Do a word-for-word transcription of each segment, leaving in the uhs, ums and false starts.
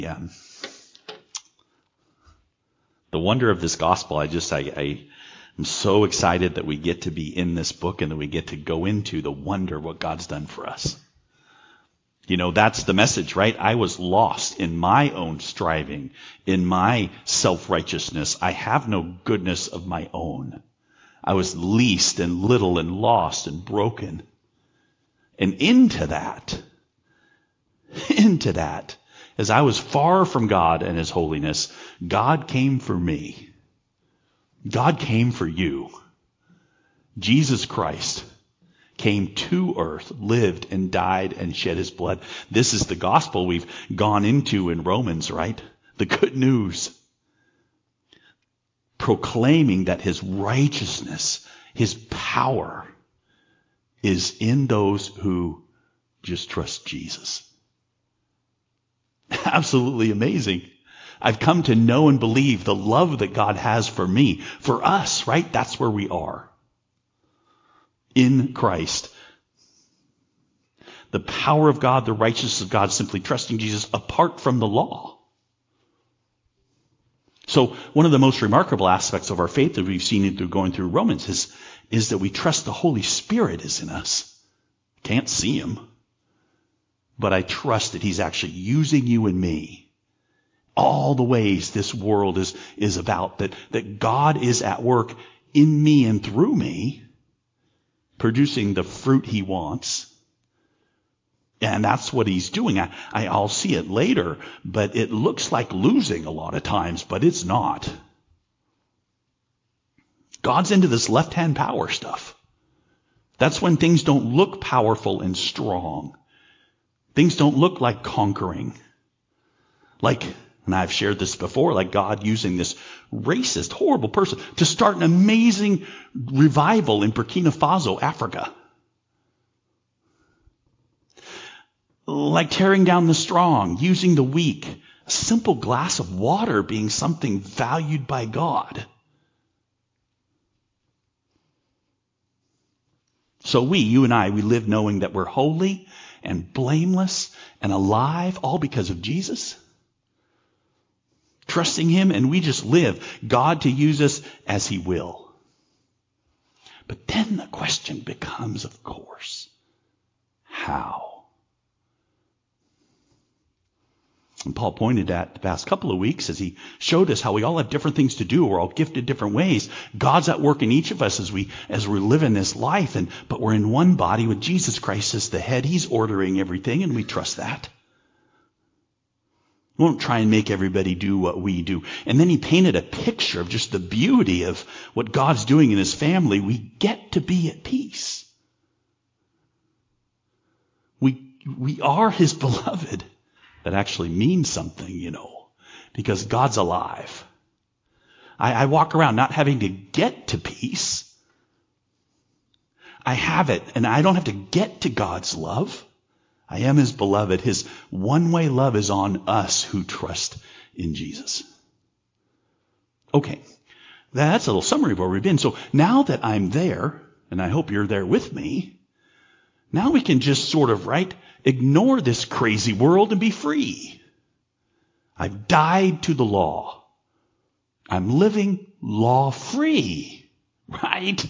Yeah. The wonder of this gospel, I just, I, I am so excited that we get to be in this book and that we get to go into the wonder of what God's done for us. You know, that's the message, right? I was lost in my own striving, in my self-righteousness. I have no goodness of my own. I was least and little and lost and broken. And into that, into that, as I was far from God and His holiness, God came for me. God came for you. Jesus Christ came to earth, lived and died and shed His blood. This is the gospel we've gone into in Romans, right? The good news. Proclaiming that His righteousness, His power is in those who just trust Jesus. Absolutely amazing. I've come to know and believe the love that God has for me, for us, right? That's where we are. In Christ. The power of God, the righteousness of God, simply trusting Jesus apart from the law. So one of the most remarkable aspects of our faith that we've seen through going through Romans is, is that we trust the Holy Spirit is in us. Can't see Him. But I trust that He's actually using you and me. All the ways this world is, is about, that, that God is at work in me and through me, producing the fruit He wants. And that's what He's doing. I, I, I'll see it later, but it looks like losing a lot of times, but it's not. God's into this left-hand power stuff. That's when things don't look powerful and strong. Things don't look like conquering. Like, and I've shared this before, like God using this racist, horrible person to start an amazing revival in Burkina Faso, Africa. Like tearing down the strong, using the weak, a simple glass of water being something valued by God. So we, you and I, we live knowing that we're holy and blameless and alive, all because of Jesus. Trusting Him, and we just live God to use us as He will. But then the question becomes, of course, how? And Paul pointed at the past couple of weeks as he showed us how we all have different things to do. We're all gifted different ways. God's at work in each of us as we as we live in this life, and but we're in one body with Jesus Christ as the head. He's ordering everything, and we trust that. We won't try and make everybody do what we do. And then he painted a picture of just the beauty of what God's doing in His family. We get to be at peace. We we are His beloved. That actually means something, you know, because God's alive. I, I walk around not having to get to peace. I have it, and I don't have to get to God's love. I am His beloved. His one-way love is on us who trust in Jesus. Okay, that's a little summary of where we've been. So now that I'm there, and I hope you're there with me, now we can just sort of, right, ignore this crazy world and be free. I've died to the law. I'm living law-free, right?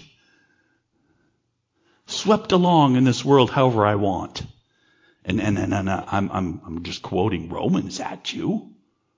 Swept along in this world however I want. And, and, and, and uh, I'm, I'm, I'm just quoting Romans at you.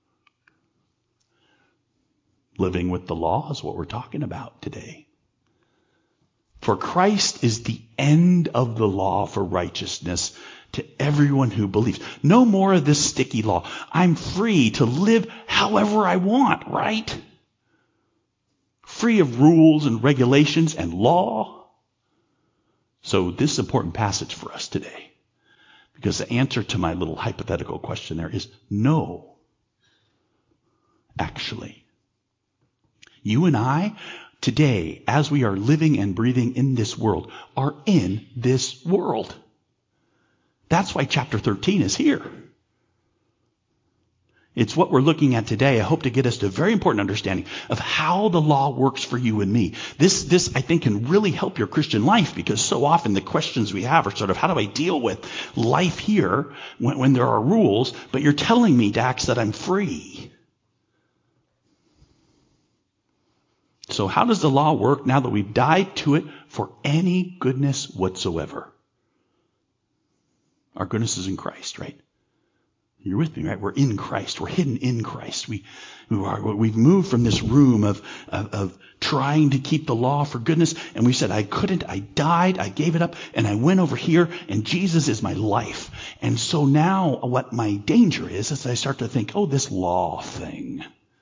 Living with the law is what we're talking about today. For Christ is the end of the law for righteousness to everyone who believes. No more of this sticky law. I'm free to live however I want, right? Free of rules and regulations and law. So this is an important passage for us today. Because the answer to my little hypothetical question there is no. Actually. You and I, today, as we are living and breathing in this world, are in this world. That's why chapter thirteen is here. It's what we're looking at today. I hope to get us to a very important understanding of how the law works for you and me. This, this, I think, can really help your Christian life, because so often the questions we have are sort of, how do I deal with life here when, when there are rules? But you're telling me, Dax, that I'm free. So how does the law work now that we've died to it for any goodness whatsoever? Our goodness is in Christ, right? You're with me, right? We're in Christ. We're hidden in Christ. We, we are, we've moved from this room of, of, of trying to keep the law for goodness. And we said, I couldn't. I died. I gave it up. And I went over here. And Jesus is my life. And so now what my danger is, is I start to think, oh, this law thing.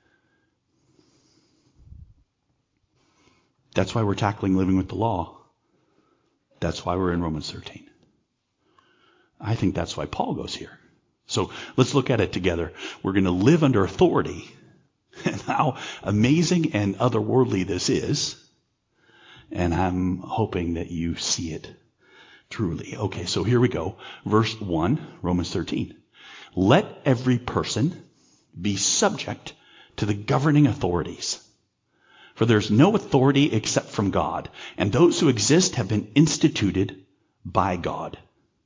That's why we're tackling living with the law. That's why we're in Romans thirteen. I think that's why Paul goes here. So let's look at it together. We're going to live under authority, and how amazing and otherworldly this is. And I'm hoping that you see it truly. Okay, so here we go. Verse one, Romans thirteen. Let every person be subject to the governing authorities. For there's no authority except from God, and those who exist have been instituted by God.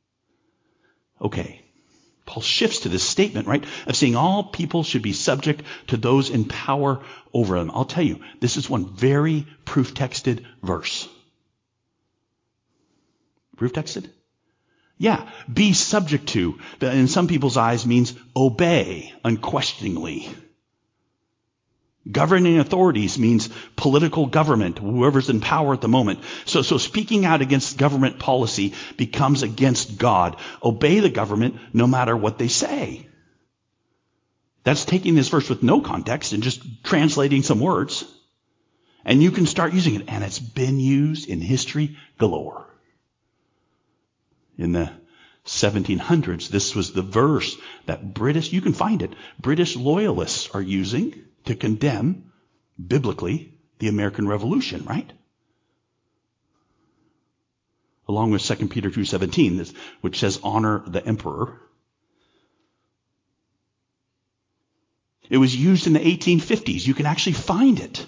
Okay. Paul shifts to this statement, right, of saying all people should be subject to those in power over them. I'll tell you, this is one very proof texted verse. Proof texted? Yeah, be subject to. In some people's eyes means obey unquestioningly. Governing authorities means political government, whoever's in power at the moment. So, so speaking out against government policy becomes against God. Obey the government no matter what they say. That's taking this verse with no context and just translating some words. And you can start using it. And it's been used in history galore. In the seventeen hundreds, this was the verse that British, you can find it, British loyalists are using to condemn, biblically, the American Revolution, right? Along with Second Peter two seventeen, which says honor the emperor. It was used in the eighteen fifties. You can actually find it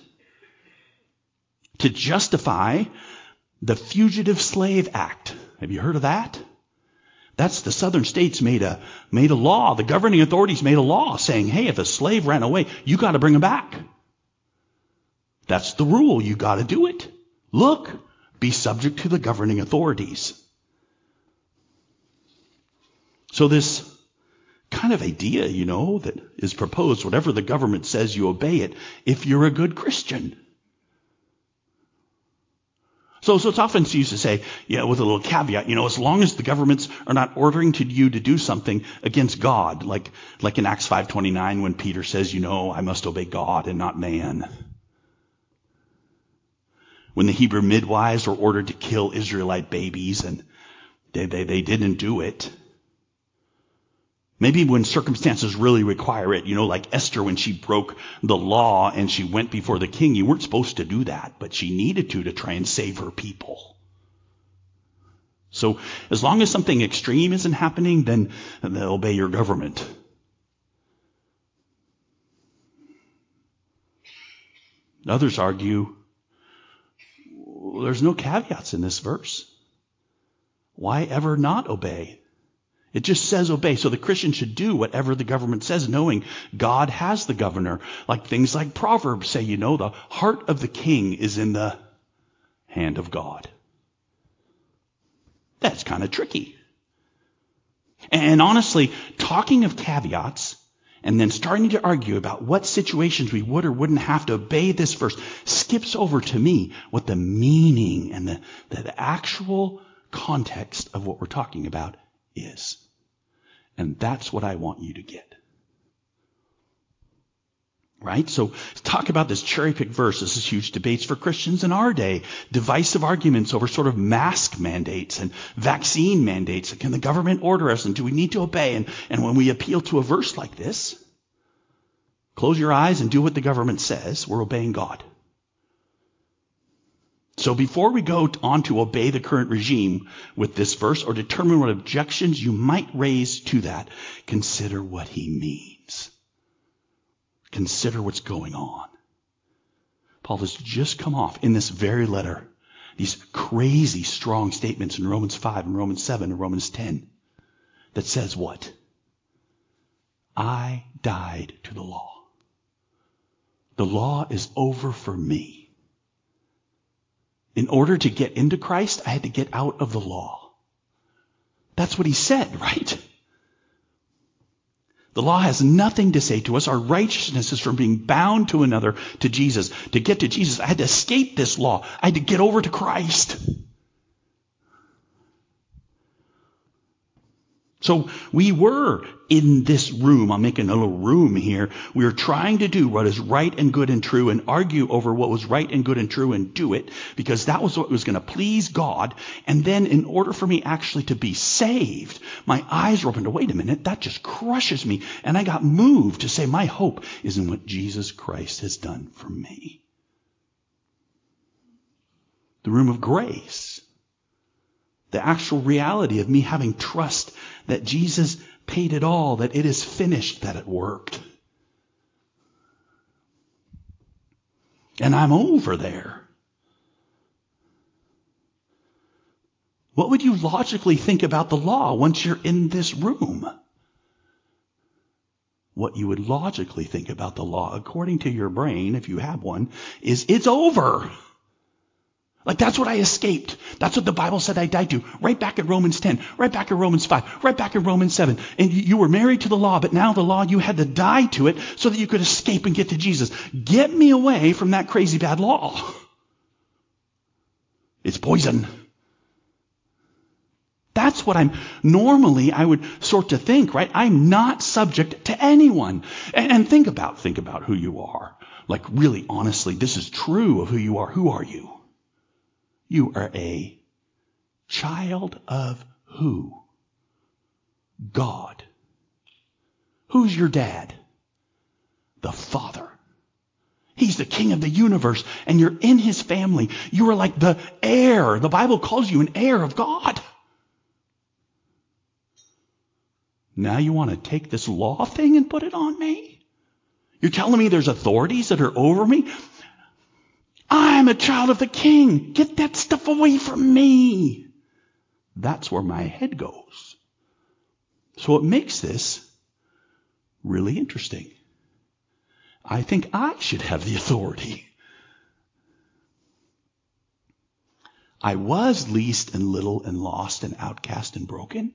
to justify the Fugitive Slave Act. Have you heard of that? That's the southern states made a made a law. The governing authorities made a law saying, hey, if a slave ran away, you got to bring him back. That's the rule. You got to do it. Look, be subject to the governing authorities. So this kind of idea, you know, that is proposed, whatever the government says, you obey it if you're a good Christian. So, so it's often used to say, yeah, with a little caveat, you know, as long as the governments are not ordering to you to do something against God, like, like in Acts five twenty-nine when Peter says, you know, I must obey God and not man. When the Hebrew midwives were ordered to kill Israelite babies and they, they, they didn't do it. Maybe when circumstances really require it, you know, like Esther when she broke the law and she went before the king. You weren't supposed to do that, but she needed to to try and save her people. So as long as something extreme isn't happening, then they'll obey your government. Others argue, well, there's no caveats in this verse. Why ever not obey? It just says obey. So the Christian should do whatever the government says, knowing God has the governor. Like things like Proverbs say, you know, the heart of the king is in the hand of God. That's kind of tricky. And honestly, talking of caveats and then starting to argue about what situations we would or wouldn't have to obey this verse skips over to me what the meaning and the, the actual context of what we're talking about is. And that's what I want you to get. Right? So talk about this cherry-picked verse. This is huge debates for Christians in our day. Divisive arguments over sort of mask mandates and vaccine mandates. Can the government order us and do we need to obey? And, and when we appeal to a verse like this, close your eyes and do what the government says. We're obeying God. So before we go on to obey the current regime with this verse or determine what objections you might raise to that, consider what he means. Consider what's going on. Paul has just come off in this very letter these crazy strong statements in Romans five and Romans seven and Romans ten that says what? I died to the law. The law is over for me. In order to get into Christ, I had to get out of the law. That's what he said, right? The law has nothing to say to us. Our righteousness is from being bound to another, to Jesus. To get to Jesus, I had to escape this law. I had to get over to Christ. So we were in this room. I'm making a little room here. We were trying to do what is right and good and true and argue over what was right and good and true and do it because that was what was going to please God. And then in order for me actually to be saved, my eyes were open to, wait a minute, that just crushes me. And I got moved to say my hope is in what Jesus Christ has done for me. The room of grace. The actual reality of me having trust that Jesus paid it all, that it is finished, that it worked. And I'm over there. What would you logically think about the law once you're in this room? What you would logically think about the law, according to your brain, if you have one, is it's over. Like that's what I escaped. That's what the Bible said I died to. Right back in Romans ten, right back in Romans five, right back in Romans seven. And you were married to the law, but now the law, you had to die to it so that you could escape and get to Jesus. Get me away from that crazy bad law. It's poison. That's what I'm normally I would sort to think, right? I'm not subject to anyone. And, and think about, think about who you are. Like really, honestly, this is true of who you are. Who are you? You are a child of who? God. Who's your dad? The Father. He's the King of the universe, and you're in his family. You are like the heir. The Bible calls you an heir of God. Now you want to take this law thing and put it on me? You're telling me there's authorities that are over me? I'm a child of the King. Get that stuff away from me. That's where my head goes. So it makes this really interesting. I think I should have the authority. I was least and little and lost and outcast and broken.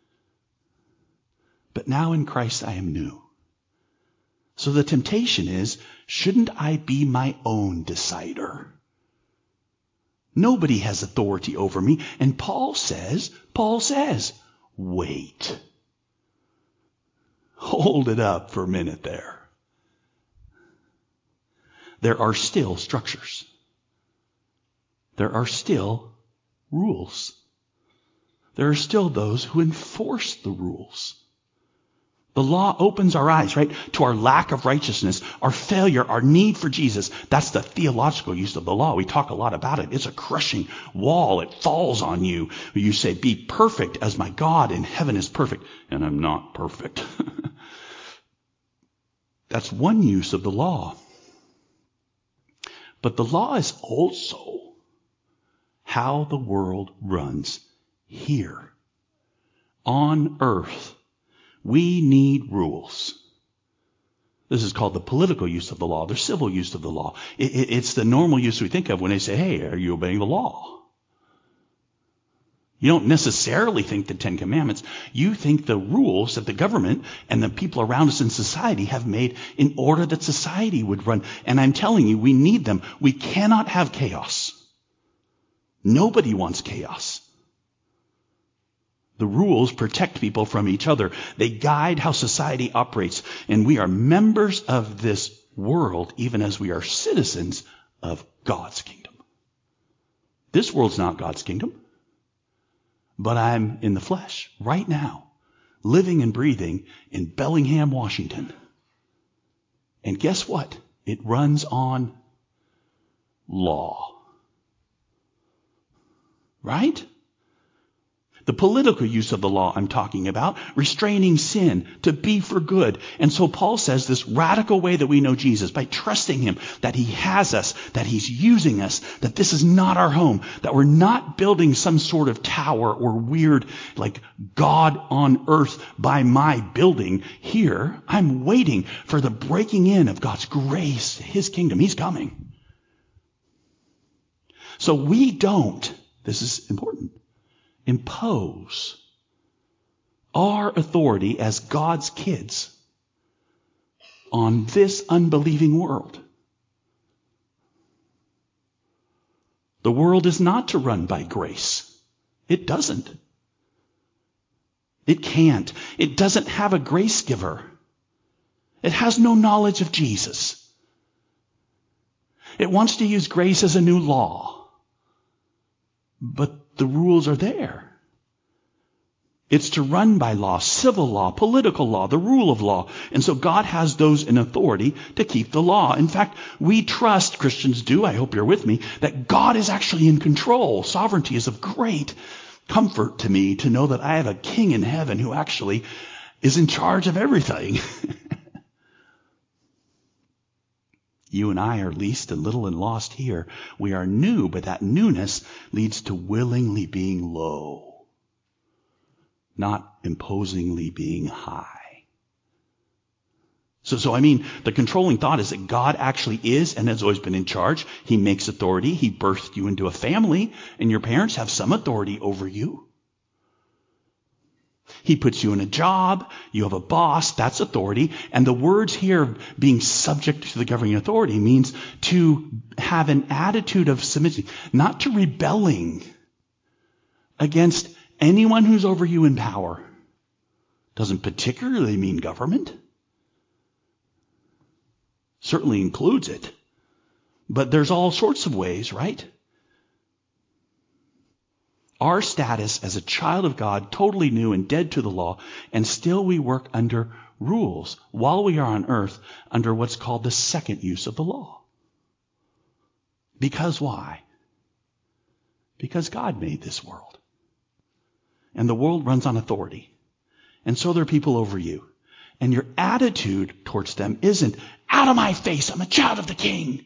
But now in Christ I am new. So the temptation is, shouldn't I be my own decider? Nobody has authority over me. And Paul says, Paul says, wait. Hold it up for a minute there. There are still structures. There are still rules. There are still those who enforce the rules. The law opens our eyes, right, to our lack of righteousness, our failure, our need for Jesus. That's the theological use of the law. We talk a lot about it. It's a crushing wall. It falls on you. You say, be perfect as my God in heaven is perfect. And I'm not perfect. That's one use of the law. But the law is also how the world runs here on earth. We need rules. This is called the political use of the law, the civil use of the law. It, it, it's the normal use we think of when they say, hey, are you obeying the law? You don't necessarily think the Ten Commandments. You think the rules that the government and the people around us in society have made in order that society would run. And I'm telling you, we need them. We cannot have chaos. Nobody wants chaos. The rules protect people from each other. They guide how society operates. And we are members of this world, even as we are citizens of God's kingdom. This world's not God's kingdom. But I'm in the flesh right now, living and breathing in Bellingham, Washington. And guess what? It runs on law. Right? The political use of the law I'm talking about, restraining sin to be for good. And so Paul says this radical way that we know Jesus, by trusting him, that he has us, that he's using us, that this is not our home, that we're not building some sort of tower or weird, like God on earth by my building here. I'm waiting for the breaking in of God's grace, his kingdom. He's coming. So we don't, this is important, impose our authority as God's kids on this unbelieving world. The world is not to run by grace. It doesn't. It can't. It doesn't have a grace giver. It has no knowledge of Jesus. It wants to use grace as a new law. But the rules are there. It's to run by law, civil law, political law, the rule of law. And so God has those in authority to keep the law. In fact, we trust, Christians do, I hope you're with me, that God is actually in control. Sovereignty is of great comfort to me to know that I have a king in heaven who actually is in charge of everything. You and I are least and little and lost here. We are new, but that newness leads to willingly being low, not imposingly being high. So, so I mean, the controlling thought is that God actually is and has always been in charge. He makes authority. He birthed you into a family, and your parents have some authority over you. He puts you in a job. You have a boss. That's authority. And the words here, being subject to the governing authority, means to have an attitude of submission, not to rebelling against anyone who's over you in power. Doesn't particularly mean government. Certainly includes it. But there's all sorts of ways, right? Our status as a child of God, totally new and dead to the law, and still we work under rules while we are on earth under what's called the second use of the law. Because why? Because God made this world. And the world runs on authority. And so there are people over you. And your attitude towards them isn't, out of my face, I'm a child of the king.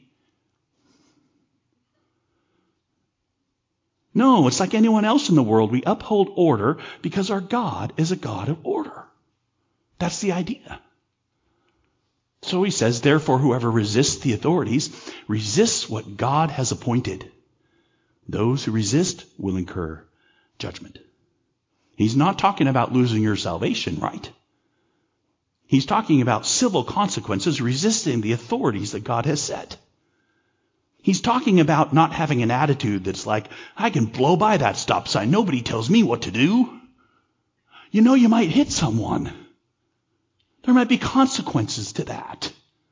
No, it's like anyone else in the world. We uphold order because our God is a God of order. That's the idea. So he says, therefore, whoever resists the authorities resists what God has appointed. Those who resist will incur judgment. He's not talking about losing your salvation, right? He's talking about civil consequences, resisting the authorities that God has set. He's talking about not having an attitude that's like, I can blow by that stop sign. Nobody tells me what to do. You know, you might hit someone. There might be consequences to that.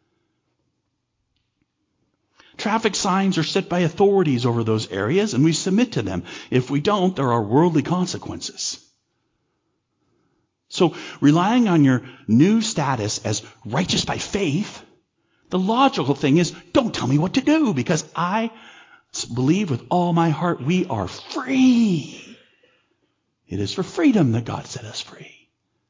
Traffic signs are set by authorities over those areas, and we submit to them. If we don't, there are worldly consequences. So, relying on your new status as righteous by faith, the logical thing is, don't tell me what to do, because I believe with all my heart we are free. It is for freedom that God set us free.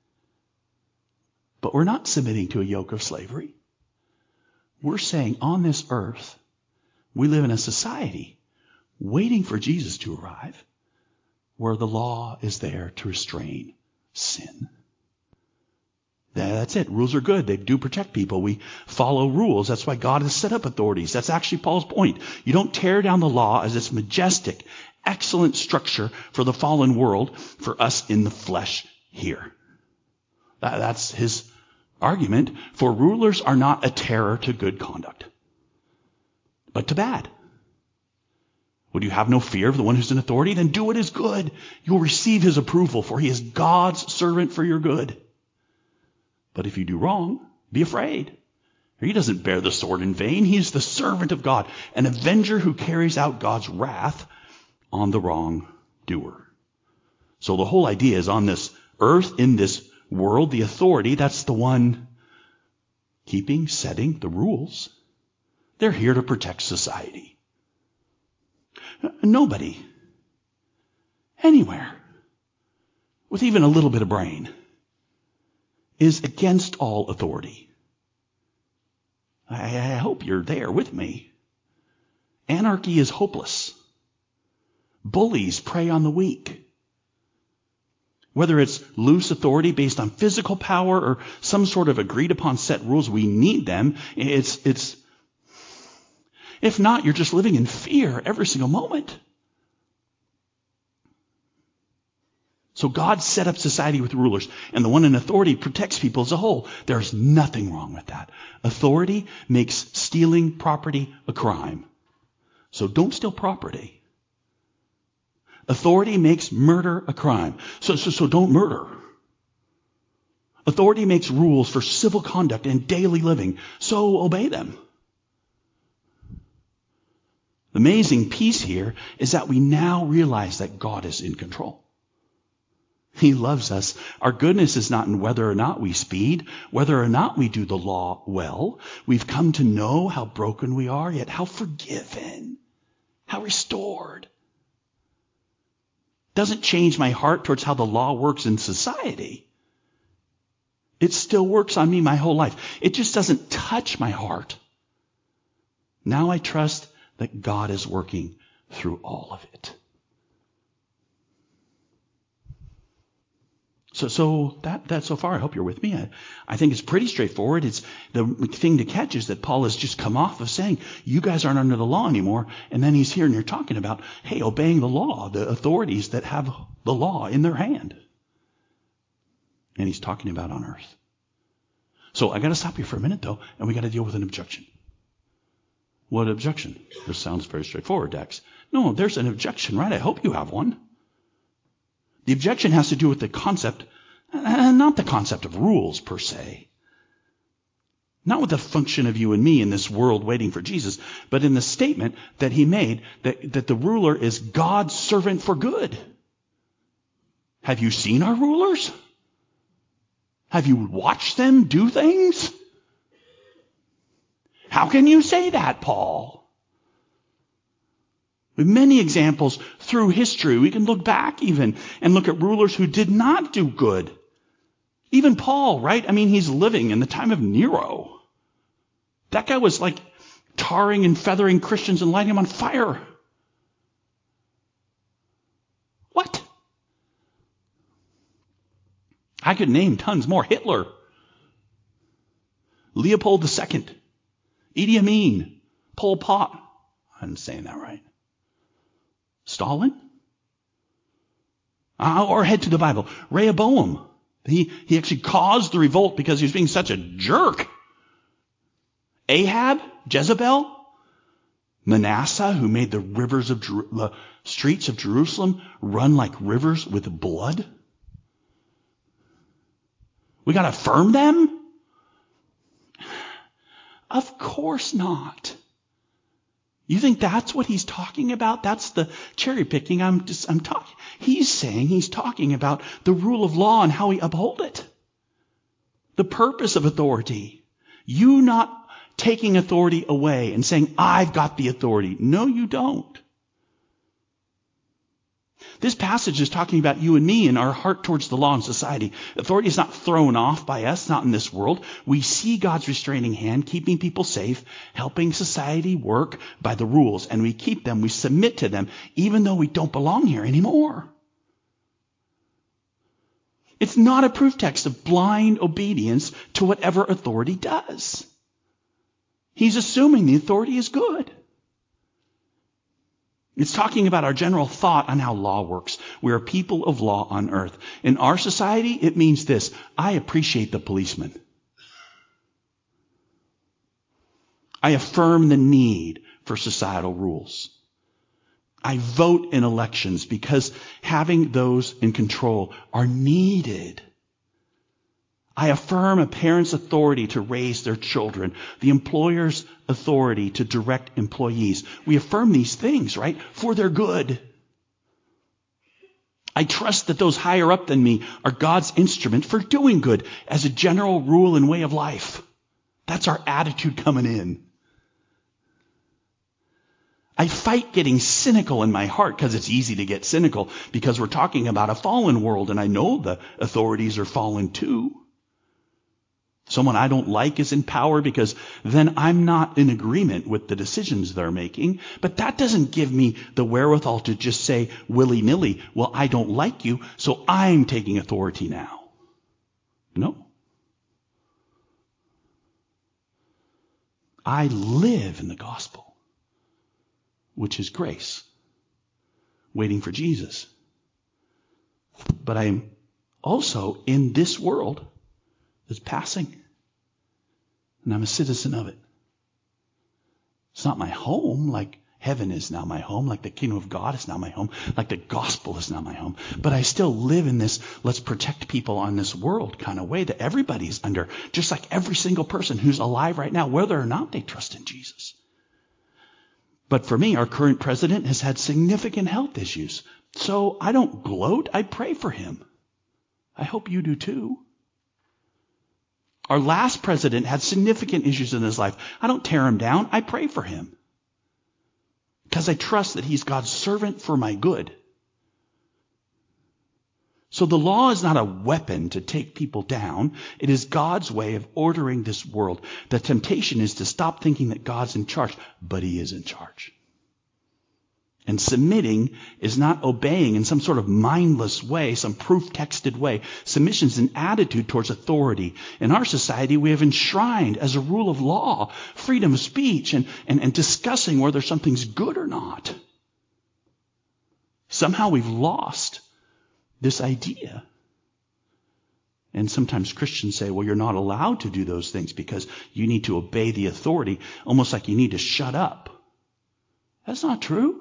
But we're not submitting to a yoke of slavery. We're saying on this earth, we live in a society waiting for Jesus to arrive, where the law is there to restrain sin. That's it. Rules are good. They do protect people. We follow rules. That's why God has set up authorities. That's actually Paul's point. You don't tear down the law as this majestic, excellent structure for the fallen world, for us in the flesh here. That's his argument. For rulers are not a terror to good conduct, but to bad. Would you have no fear of the one who's in authority? Then do what is good. You'll receive his approval, for he is God's servant for your good. But if you do wrong, be afraid. He doesn't bear the sword in vain. He is the servant of God, an avenger who carries out God's wrath on the wrongdoer. So the whole idea is on this earth, in this world, the authority, that's the one keeping, setting the rules. They're here to protect society. Nobody, anywhere, with even a little bit of brain is against all authority. I, I hope you're there with me. Anarchy is hopeless. Bullies prey on the weak. Whether it's loose authority based on physical power or some sort of agreed upon set rules, we need them. It's, it's, if not, you're just living in fear every single moment. So God set up society with rulers, and the one in authority protects people as a whole. There's nothing wrong with that. Authority makes stealing property a crime. So don't steal property. Authority makes murder a crime. So, so, so don't murder. Authority makes rules for civil conduct and daily living. So obey them. The amazing piece here is that we now realize that God is in control. He loves us. Our goodness is not in whether or not we speed, whether or not we do the law well. We've come to know how broken we are, yet how forgiven, how restored. Doesn't change my heart towards how the law works in society. It still works on me my whole life. It just doesn't touch my heart. Now I trust that God is working through all of it. So, so that, that so far, I hope you're with me. I, I think it's pretty straightforward. It's the thing to catch is that Paul has just come off of saying, you guys aren't under the law anymore. And then he's here and you're talking about, hey, obeying the law, the authorities that have the law in their hand. And he's talking about on earth. So I got to stop here for a minute though, and we got to deal with an objection. What objection? This sounds very straightforward, Dax. No, there's an objection, right? I hope you have one. The objection has to do with the concept, not the concept of rules per se. Not with the function of you and me in this world waiting for Jesus, but in the statement that he made that, that the ruler is God's servant for good. Have you seen our rulers? Have you watched them do things? How can you say that, Paul? With many examples through history, we can look back even and look at rulers who did not do good. Even Paul, right? I mean, he's living in the time of Nero. That guy was like tarring and feathering Christians and lighting them on fire. What? I could name tons more. Hitler, Leopold the Second, Idi Amin, Pol Pot. I'm saying that right. Stalin? Uh, or head to the Bible. Rehoboam. He, he actually caused the revolt because he was being such a jerk. Ahab? Jezebel? Manasseh, who made the rivers of Jer- the streets of Jerusalem run like rivers with blood? We got to affirm them? Of course not. You think that's what he's talking about? That's the cherry picking I'm just, I'm talking. He's saying he's talking about the rule of law and how we uphold it. The purpose of authority. You not taking authority away and saying, I've got the authority. No, you don't. This passage is talking about you and me and our heart towards the law and society. Authority is not thrown off by us, not in this world. We see God's restraining hand, keeping people safe, helping society work by the rules, and we keep them, we submit to them, even though we don't belong here anymore. It's not a proof text of blind obedience to whatever authority does. He's assuming the authority is good. It's talking about our general thought on how law works. We are people of law on earth. In our society, it means this. I appreciate the policeman. I affirm the need for societal rules. I vote in elections because having those in control are needed. I affirm a parent's authority to raise their children, the employer's authority to direct employees. We affirm these things, right, for their good. I trust that those higher up than me are God's instrument for doing good as a general rule and way of life. That's our attitude coming in. I fight getting cynical in my heart because it's easy to get cynical because we're talking about a fallen world and I know the authorities are fallen too. Someone I don't like is in power because then I'm not in agreement with the decisions they're making. But that doesn't give me the wherewithal to just say willy-nilly, well, I don't like you, so I'm taking authority now. No. I live in the gospel, which is grace, waiting for Jesus. But I am also in this world that's passing, and I'm a citizen of it. It's not my home like heaven is now my home, like the kingdom of God is now my home, like the gospel is now my home. But I still live in this let's protect people on this world kind of way that everybody's under, just like every single person who's alive right now, whether or not they trust in Jesus. But for me, our current president has had significant health issues. So I don't gloat, I pray for him. I hope you do too. Our last president had significant issues in his life. I don't tear him down, I pray for him. Because I trust that he's God's servant for my good. So the law is not a weapon to take people down. It is God's way of ordering this world. The temptation is to stop thinking that God's in charge, but he is in charge. And submitting is not obeying in some sort of mindless way, some proof-texted way. Submission is an attitude towards authority. In our society, we have enshrined as a rule of law freedom of speech and, and, and discussing whether something's good or not. Somehow we've lost this idea. And sometimes Christians say, well, you're not allowed to do those things because you need to obey the authority, almost like you need to shut up. That's not true.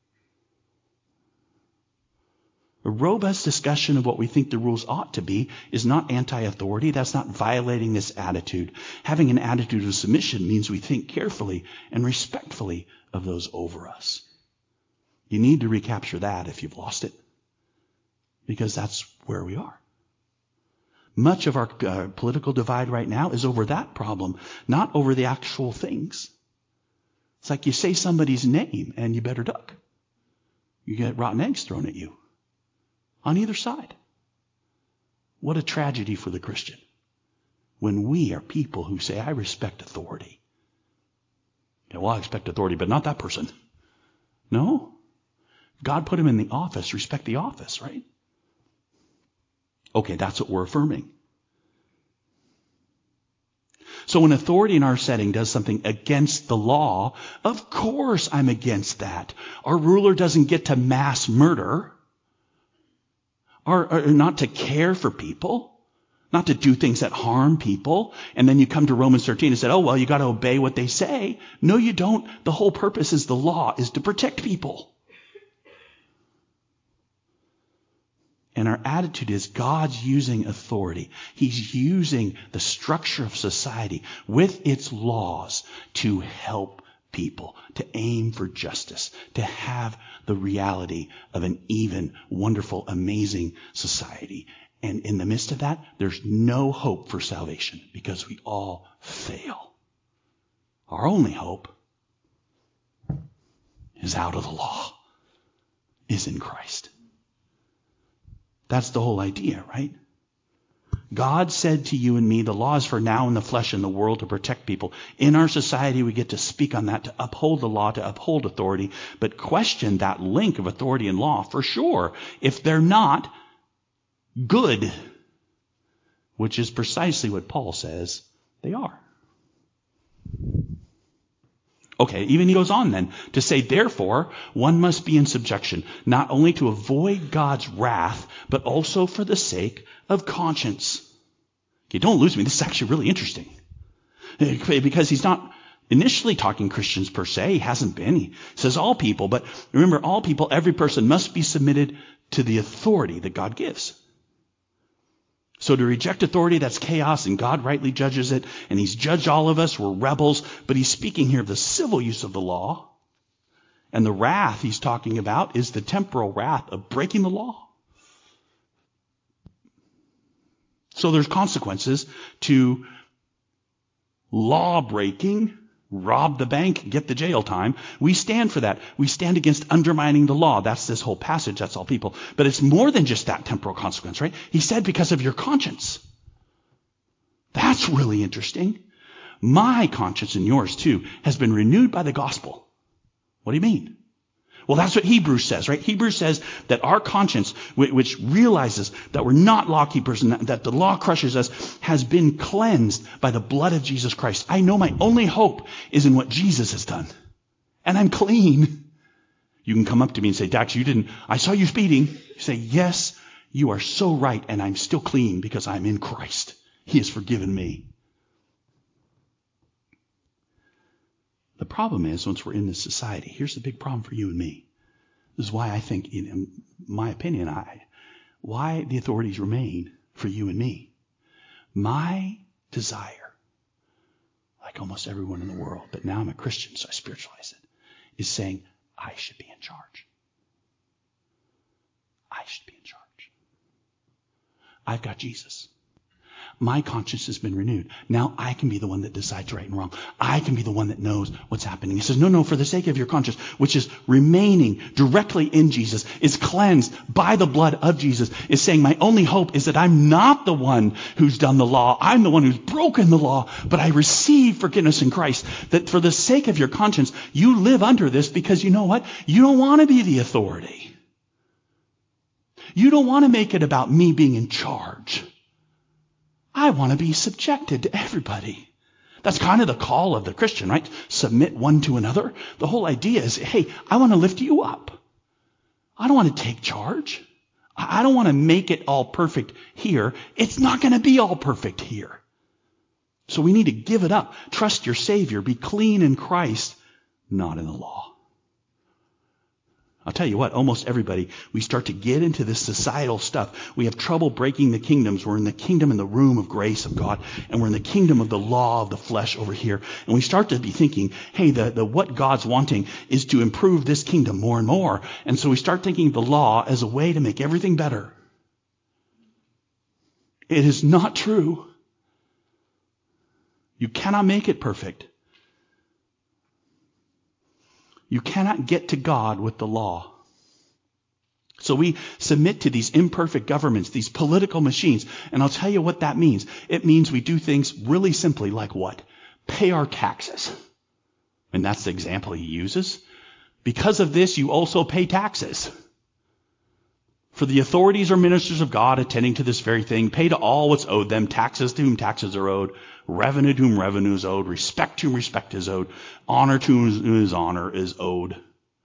A robust discussion of what we think the rules ought to be is not anti-authority. That's not violating this attitude. Having an attitude of submission means we think carefully and respectfully of those over us. You need to recapture that if you've lost it, because that's where we are. Much of our uh, political divide right now is over that problem, not over the actual things. It's like you say somebody's name and you better duck. You get rotten eggs thrown at you. On either side. What a tragedy for the Christian when we are people who say, I respect authority. Yeah, well, I expect authority, but not that person. No. God put him in the office. Respect the office, right? Okay, that's what we're affirming. So when authority in our setting does something against the law, of course I'm against that. Our ruler doesn't get to mass murder. Or, or not to care for people, not to do things that harm people. And then you come to Romans thirteen and said, oh, well, you got to obey what they say. No, you don't. The whole purpose is the law is to protect people. And our attitude is God's using authority. He's using the structure of society with its laws to help people, to aim for justice, to have the reality of an even, wonderful, amazing society. And in the midst of that, there's no hope for salvation because we all fail. Our only hope is out of the law, is in Christ. That's the whole idea, right? God said to you and me, the law is for now in the flesh in the world to protect people. In our society, we get to speak on that, to uphold the law, to uphold authority, but question that link of authority and law for sure if they're not good, which is precisely what Paul says they are. Okay, even he goes on then to say, therefore, one must be in subjection, not only to avoid God's wrath, but also for the sake of conscience. Okay, don't lose me. This is actually really interesting. Because he's not initially talking Christians per se. He hasn't been. He says all people. But remember, all people, every person must be submitted to the authority that God gives. So to reject authority, that's chaos, and God rightly judges it, and he's judged all of us. We're rebels. But he's speaking here of the civil use of the law. And the wrath he's talking about is the temporal wrath of breaking the law. So there's consequences to law breaking rob the bank, get the jail time. We stand for that. We stand against undermining the law. That's this whole passage. That's all people. But it's more than just that temporal consequence, right? He said because of your conscience. That's really interesting. My conscience and yours too has been renewed by the gospel. What do you mean? Well, that's what Hebrews says, right? Hebrews says that our conscience, which realizes that we're not law keepers and that the law crushes us, has been cleansed by the blood of Jesus Christ. I know my only hope is in what Jesus has done. And I'm clean. You can come up to me and say, Dax, you didn't, I saw you speeding. You say, yes, you are so right. And I'm still clean because I'm in Christ. He has forgiven me. The problem is, once we're in this society, here's the big problem for you and me. This is why I think, in my opinion, I, why the authorities remain for you and me. My desire, like almost everyone in the world, but now I'm a Christian, so I spiritualize it, is saying, I should be in charge. I should be in charge. I've got Jesus. My conscience has been renewed. Now I can be the one that decides right and wrong. I can be the one that knows what's happening. He says, no, no, for the sake of your conscience, which is remaining directly in Jesus, is cleansed by the blood of Jesus, is saying my only hope is that I'm not the one who's done the law. I'm the one who's broken the law, but I receive forgiveness in Christ. That for the sake of your conscience, you live under this because you know what? You don't want to be the authority. You don't want to make it about me being in charge. I want to be subjected to everybody. That's kind of the call of the Christian, right? Submit one to another. The whole idea is, hey, I want to lift you up. I don't want to take charge. I don't want to make it all perfect here. It's not going to be all perfect here. So we need to give it up. Trust your Savior. Be clean in Christ, not in the law. I'll tell you what, almost everybody, we start to get into this societal stuff. We have trouble breaking the kingdoms. We're in the kingdom in the room of grace of God, and we're in the kingdom of the law of the flesh over here. And we start to be thinking, hey, the, the what God's wanting is to improve this kingdom more and more. And so we start thinking of the law as a way to make everything better. It is not true. You cannot make it perfect. You cannot get to God with the law. So we submit to these imperfect governments, these political machines. And I'll tell you what that means. It means we do things really simply like what? Pay our taxes. And that's the example he uses. Because of this, you also pay taxes. For the authorities or ministers of God attending to this very thing, pay to all what's owed them, taxes to whom taxes are owed, revenue to whom revenue is owed, respect to whom respect is owed, honor to whom his honor is owed.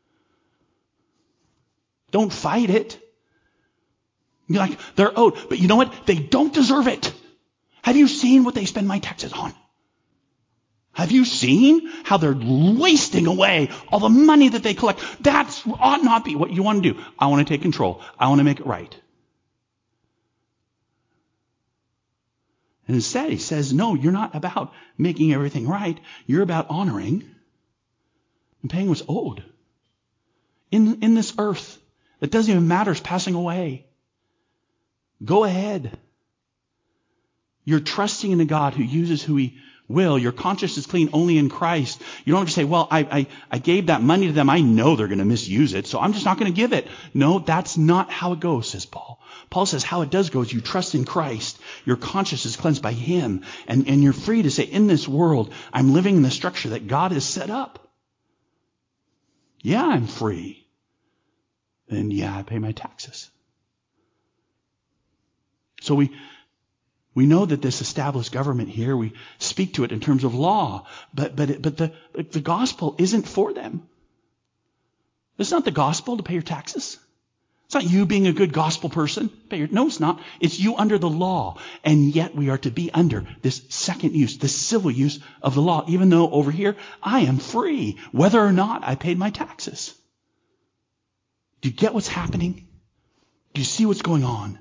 Don't fight it. You're like, they're owed. But you know what? They don't deserve it. Have you seen what they spend my taxes on? Have you seen how they're wasting away all the money that they collect? That ought not be what you want to do. I want to take control. I want to make it right. And instead, he says, no, you're not about making everything right. You're about honoring and paying what's owed. In, in this earth, it doesn't even matter. It's passing away. Go ahead. You're trusting in a God who uses who he will. Your conscience is clean only in Christ. You don't have to say, well, I, I, I gave that money to them. I know they're going to misuse it, so I'm just not going to give it. No, that's not how it goes, says Paul. Paul says how it does go is you trust in Christ. Your conscience is cleansed by him. And, and you're free to say, in this world, I'm living in the structure that God has set up. Yeah, I'm free. And yeah, I pay my taxes. So we We know that this established government here, we speak to it in terms of law, but but it, but the the gospel isn't for them. It's not the gospel to pay your taxes. It's not you being a good gospel person. Pay your, no, it's not. It's you under the law, and yet we are to be under this second use, this civil use of the law. Even though over here I am free, whether or not I paid my taxes. Do you get what's happening? Do you see what's going on?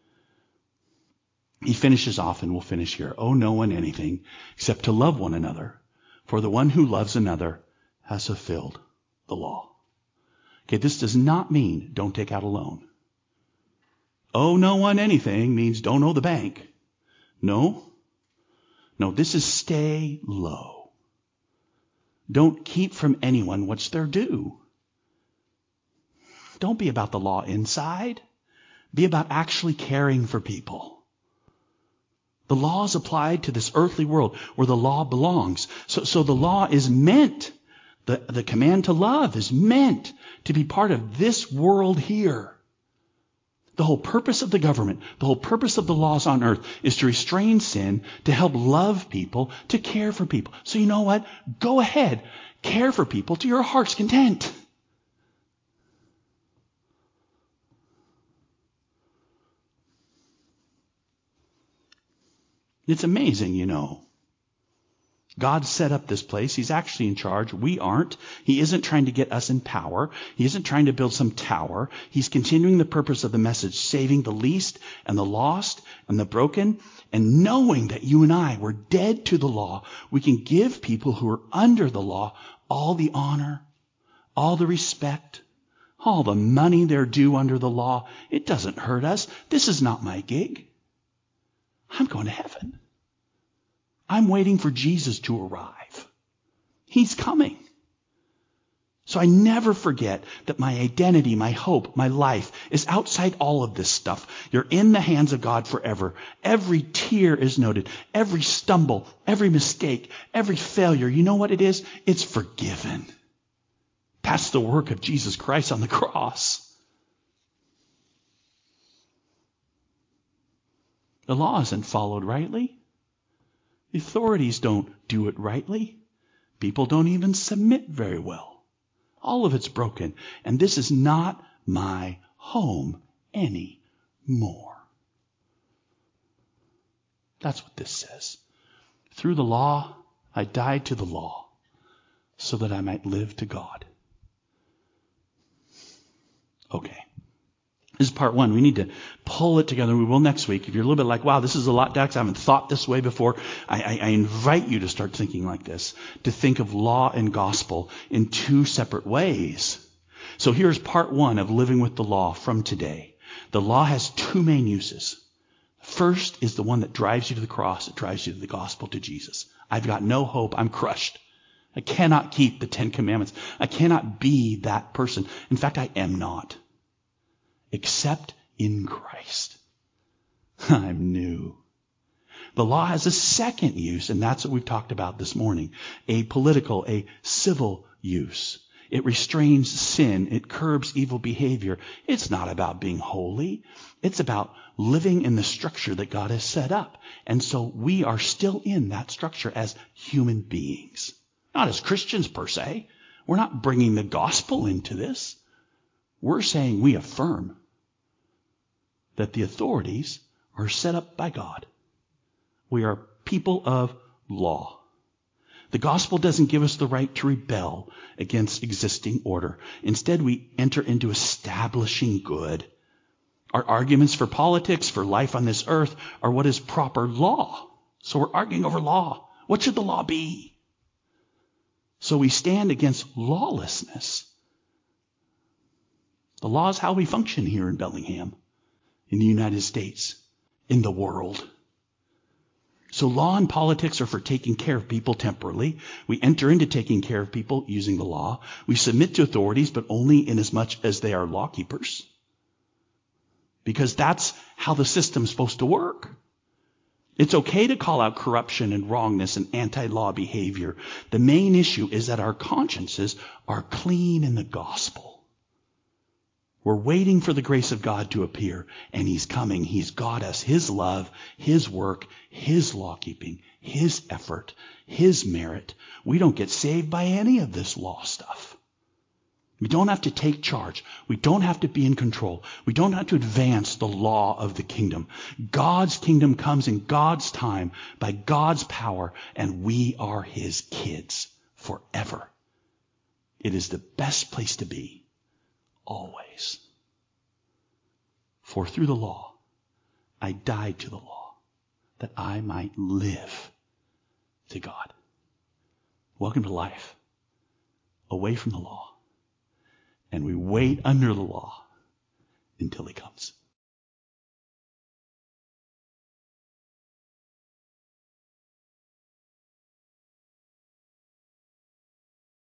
He finishes off, and we'll finish here. Owe no one anything except to love one another, for the one who loves another has fulfilled the law. Okay, this does not mean don't take out a loan. Owe no one anything means don't owe the bank. No. No, this is stay low. Don't keep from anyone what's their due. Don't be about the law inside. Be about actually caring for people. The law is applied to this earthly world where the law belongs. So, so the law is meant, the, the command to love is meant to be part of this world here. The whole purpose of the government, the whole purpose of the laws on earth is to restrain sin, to help love people, to care for people. So you know what? Go ahead. Care for people to your heart's content. It's amazing, you know. God set up this place. He's actually in charge. We aren't. He isn't trying to get us in power. He isn't trying to build some tower. He's continuing the purpose of the message, saving the least and the lost and the broken. And knowing that you and I were dead to the law, we can give people who are under the law all the honor, all the respect, all the money they're due under the law. It doesn't hurt us. This is not my gig. I'm going to heaven. I'm waiting for Jesus to arrive. He's coming. So I never forget that my identity, my hope, my life is outside all of this stuff. You're in the hands of God forever. Every tear is noted. Every stumble, every mistake, every failure. You know what it is? It's forgiven. That's the work of Jesus Christ on the cross. The law isn't followed rightly. The authorities don't do it rightly. People don't even submit very well. All of it's broken. And this is not my home anymore. That's what this says. Through the law, I died to the law so that I might live to God. Okay. This is part one. We need to pull it together. We will next week. If you're a little bit like, wow, this is a lot, Dax. I haven't thought this way before. I, I, I invite you to start thinking like this, to think of law and gospel in two separate ways. So here's part one of living with the law from today. The law has two main uses. First is the one that drives you to the cross. It drives you to the gospel, to Jesus. I've got no hope. I'm crushed. I cannot keep the Ten Commandments. I cannot be that person. In fact, I am not. Except in Christ. I'm new. The law has a second use, and that's what we've talked about this morning. A political, a civil use. It restrains sin. It curbs evil behavior. It's not about being holy. It's about living in the structure that God has set up. And so we are still in that structure as human beings. Not as Christians per se. We're not bringing the gospel into this. We're saying we affirm that the authorities are set up by God. We are people of law. The gospel doesn't give us the right to rebel against existing order. Instead, we enter into establishing good. Our arguments for politics, for life on this earth, are what is proper law. So we're arguing over law. What should the law be? So we stand against lawlessness. The law is how we function here in Bellingham, in the United States, in the world. So law and politics are for taking care of people temporally. We enter into taking care of people using the law. We submit to authorities, but only in as much as they are law keepers. Because that's how the system's supposed to work. It's okay to call out corruption and wrongness and anti-law behavior. The main issue is that our consciences are clean in the gospel. We're waiting for the grace of God to appear, and He's coming. He's got us. His love, His work, His law-keeping, His effort, His merit. We don't get saved by any of this law stuff. We don't have to take charge. We don't have to be in control. We don't have to advance the law of the kingdom. God's kingdom comes in God's time, by God's power, and we are His kids forever. It is the best place to be. Always. For through the law, I died to the law, that I might live to God. Welcome to life, away from the law. And we wait under the law until He comes.